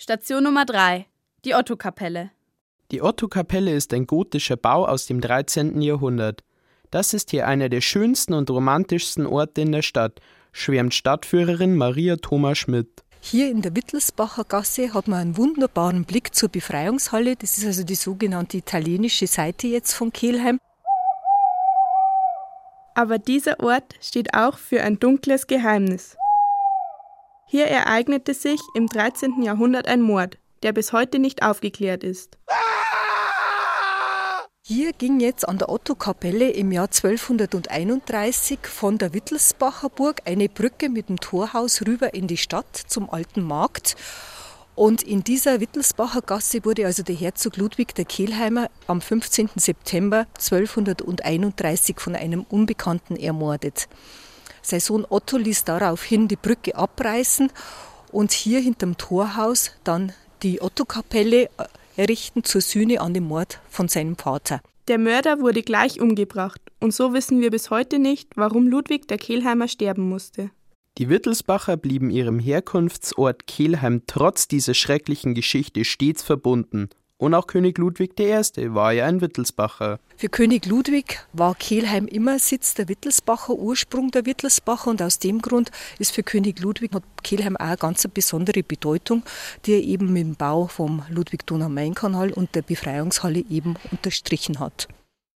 Station Nummer 3, die Ottokapelle. Die Ottokapelle ist ein gotischer Bau aus dem 13. Jahrhundert. Das ist hier einer der schönsten und romantischsten Orte in der Stadt, schwärmt Stadtführerin Maria Thoma Schmidt. Hier in der Wittelsbacher Gasse hat man einen wunderbaren Blick zur Befreiungshalle. Das ist also die sogenannte italienische Seite jetzt von Kelheim. Aber dieser Ort steht auch für ein dunkles Geheimnis. Hier ereignete sich im 13. Jahrhundert ein Mord, der bis heute nicht aufgeklärt ist. Hier ging jetzt an der Ottokapelle im Jahr 1231 von der Wittelsbacher Burg eine Brücke mit dem Torhaus rüber in die Stadt zum Alten Markt. Und in dieser Wittelsbacher Gasse wurde also der Herzog Ludwig der Kelheimer am 15. September 1231 von einem Unbekannten ermordet. Sein Sohn Otto ließ daraufhin die Brücke abreißen und hier hinterm Torhaus dann die Ottokapelle errichten zur Sühne an dem Mord von seinem Vater. Der Mörder wurde gleich umgebracht und so wissen wir bis heute nicht, warum Ludwig der Kelheimer sterben musste. Die Wittelsbacher blieben ihrem Herkunftsort Kelheim trotz dieser schrecklichen Geschichte stets verbunden. Und auch König Ludwig I. war ja ein Wittelsbacher. Für König Ludwig war Kelheim immer Sitz der Wittelsbacher, Ursprung der Wittelsbacher. Und aus dem Grund ist für König Ludwig hat Kelheim auch eine ganz besondere Bedeutung, die er eben mit dem Bau vom Ludwig-Donau-Main-Kanal und der Befreiungshalle eben unterstrichen hat.